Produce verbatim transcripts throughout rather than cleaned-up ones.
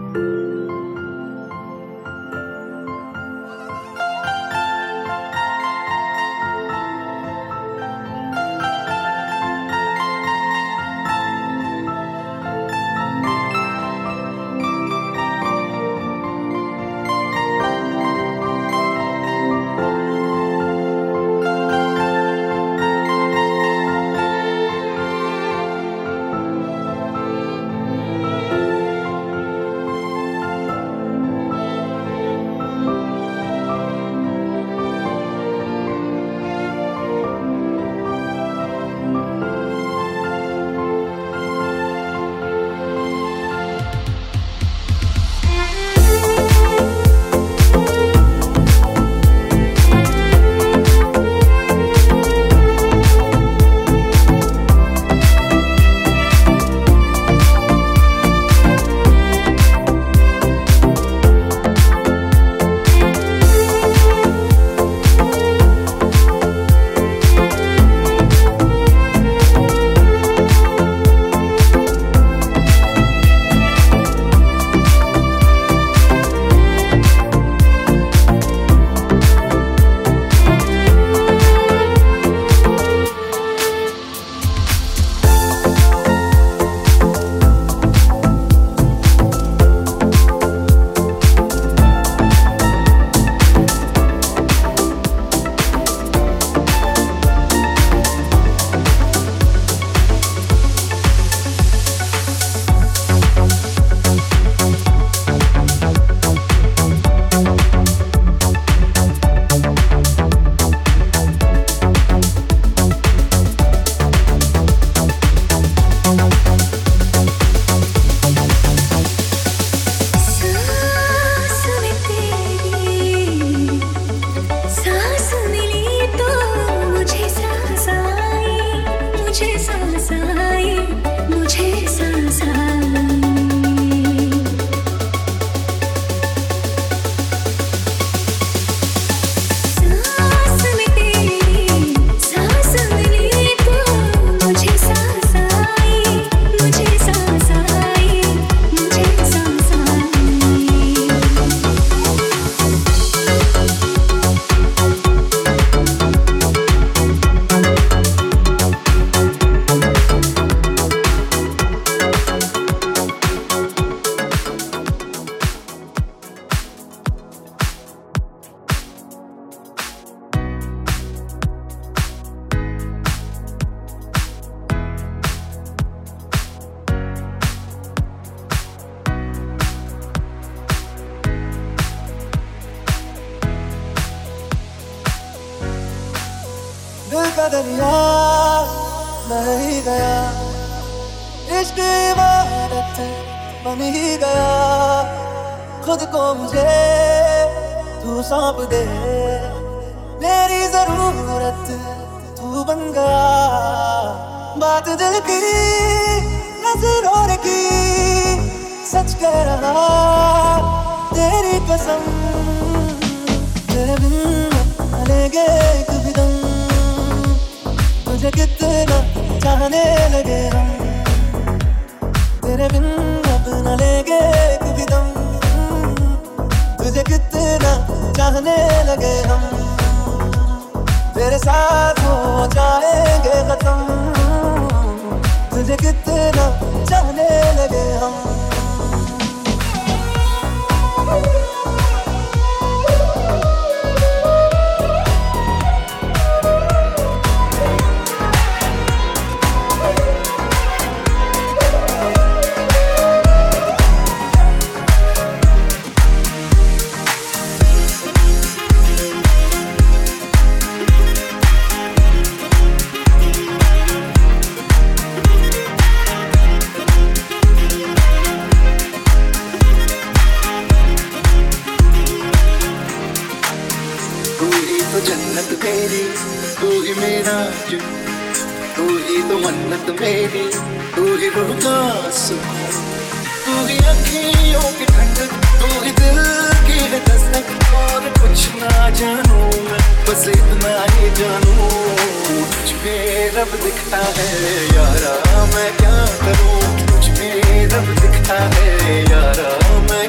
दिल का दरिया बह ही गया, इश्क इबादत बन ही गया। खुद को मुझे तू सौंप दे, मेरी जरूरत तू बन गया। बात दिल की नजरों की सच कह रहा, तेरी कसम तेरे बिन लेंगे कभी दम। तुझे कितना चाहने लगे हम, तेरे बिन अब न लेंगे कभी दम। तुझे कितना चाहने लगे हम, तेरे साथ हो जाएंगे खत्म। तुझे कितना चाहने लगे हम। जन्नत मेरी तू ही मेरा जुन, तू ही तो मन्नत मेरी, तू ही रूह का सुकून। तू ही अखियों की ठंडक, तू ही दिल की है दस्तक। और कुछ ना जानू मैं, बस इतना ही जानू, तुझ में रब दिखता है यारा। मैं क्या करूं, तुझ में रब दिखता है यारा। मैं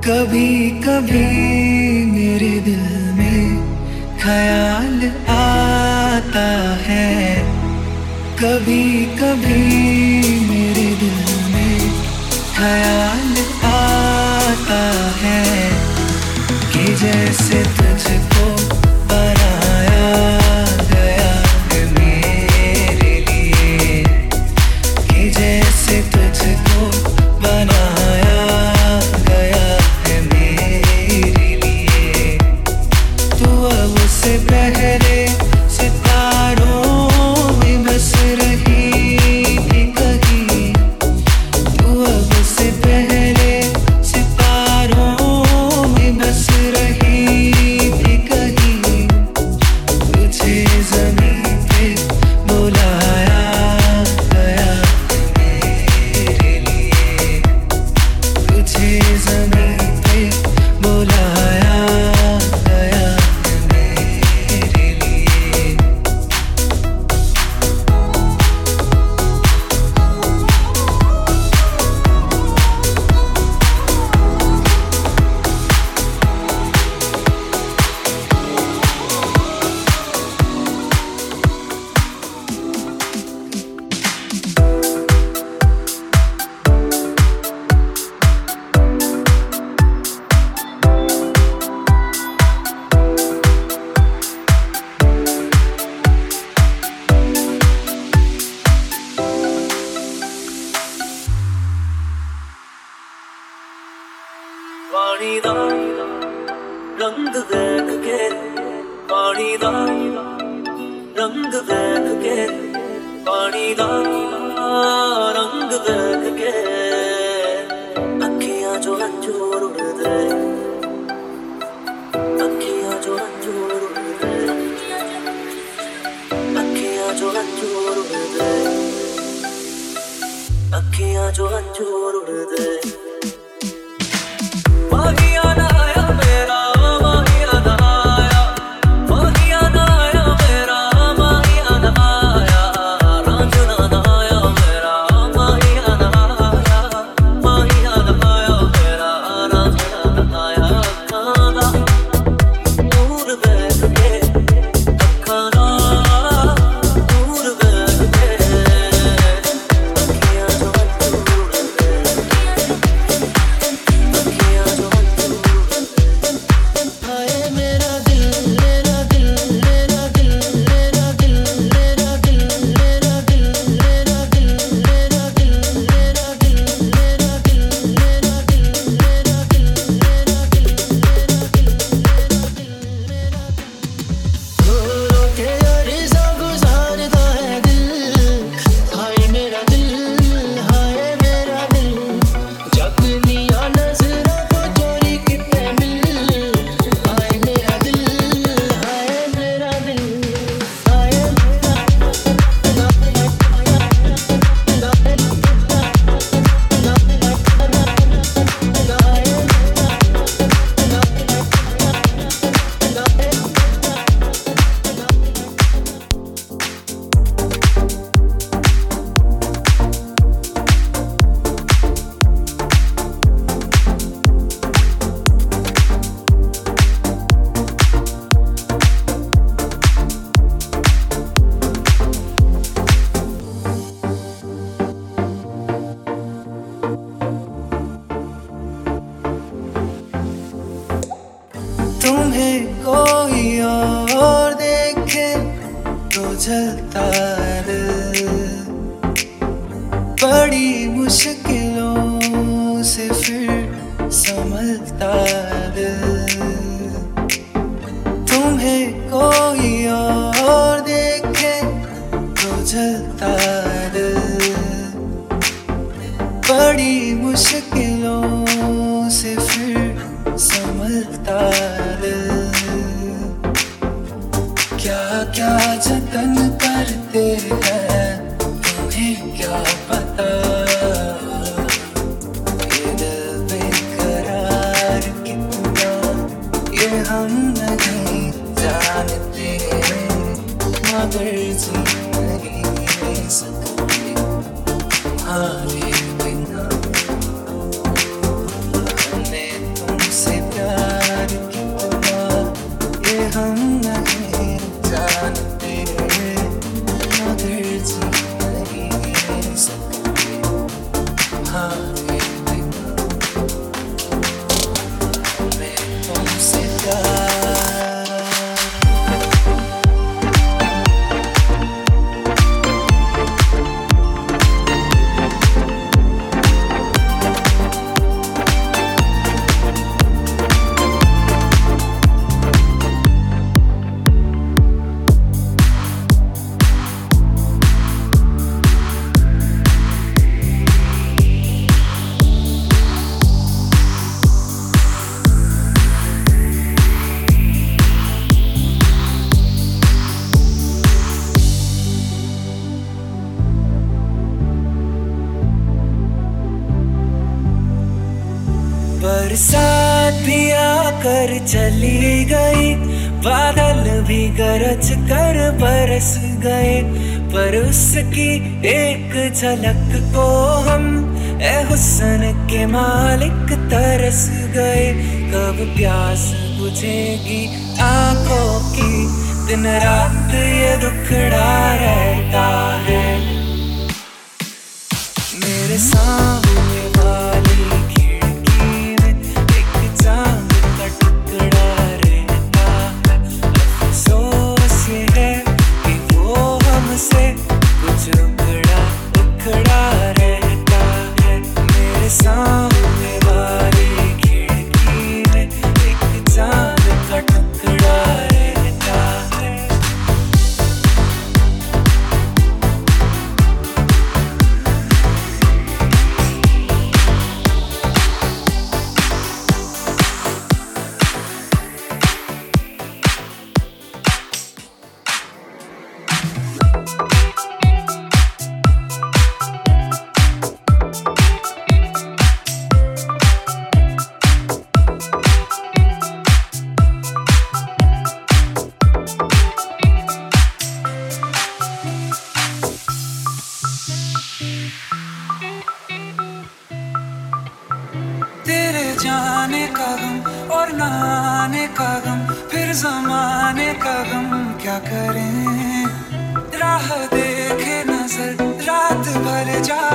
कभी कभी मेरे दिल में ख्याल आता है, कभी कभी मेरे दिल में ख्याल आता है कि जैसे तुझको बनाया गया है मेरे लिए, कि जैसे तुझको बनाया गया है मेरे लिए। तू अब से पहले सितारों में बस रही थी कहीं, तू अब से पहले सितारों में बस रही थी कहीं। तुझे ज़मीन पे बुलाया गया मेरे लिए, तुझे ज़मीन पे बुलाया गया मेरे लिए। पानी दा रंग देख के, पानी दा रंग देख के, पानी दा रंग देख के, अखियां जो अंजूर उड़दे, अखियां जो अंजूर उड़दे, अखियां जो अंजूर उड़दे, अखियां जो अंजूर उड़दे। माहियाना आया मेरा, माहियाना आया, माहियाना आया मेरा, माहियाना आया, रांझना आया मेरा, माहियाना आया, माहियाना आया मेरा, रांझना आया। अखां दा नूर देख के, अखां दा नूर देख के, अखियां जो अंजूर उड़दे, अखियां जो हाय मेरा दिल, मेरा दिल, मेरा दिल, मेरा दिल, मेरा दिल, मेरा दिल, मेरा दिल, मेरा दिल, मेरा दिल, मेरा दिल, मेरा दिल, मेरा दिल, मेरा दिल, मेरा दिल। रो रो के अरसा गुजारता है दिल, हाय मेरा दिल, हाय मेरा दिल। जगनिया नजरा को चोरी कितने मिल, हाय मेरा दिल, हाय मेरा दिल, हाय तुम्हें कोई और देखे तो जलता दिल, बड़ी मुश्किलों से फिर संभलता दिल। तुम्हें कोई और देखे तो जलता दिल, बड़ी मुश्किलों से फिर संभलता दिल। क्या क्या जतन करते हैं तुम्हें क्या पता, ये दिल बेकरार कितना ये हम नहीं जानते, मगर जिंदगी में सकते तुम्हारे बिना। हमें तुम बरसात भी आकर चली गई, बादल भी गरज कर बरस गए, पर उसकी एक झलक को हम ए हुस्न के मालिक तरस गए। कब प्यास बुझेगी आंखों की, दिन रात ये दुखड़ा रहता है। मेरे सामने वाली खिड़की में एक चांद का टुकड़ा रहता है। अफसोस ये है कि वो हमसे कुछ उखड़ा उखड़ा रहता है। मेरे सामने वाली खिड़की में एक चांद का टुकड़ा रहता है। तेरे जाने का गम और ना आने का गम, फिर जमाने का गम क्या करें। राह देखे नजर रात भर जा